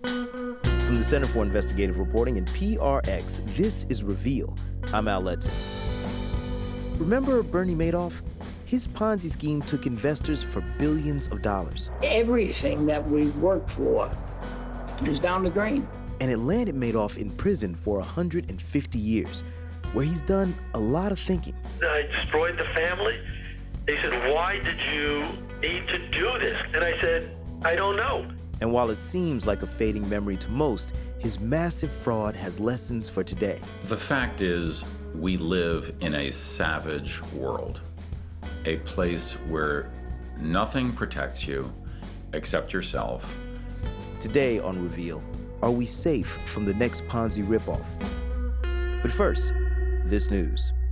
From the Center for Investigative Reporting and PRX, this is Reveal. I'm Al Letson. Remember Bernie Madoff? His Ponzi scheme took investors for billions of dollars. Everything that we worked for is down the drain. And it landed Madoff in prison for 150 years, where he's done a lot of thinking. I destroyed the family. They said, "Why did you need to do this?" And I said, "I don't know." And while it seems like a fading memory to most, his massive fraud has lessons for today. The fact is, we live in a savage world, a place where nothing protects you except yourself. Today on Reveal, are we safe from the next Ponzi ripoff? But first, this news.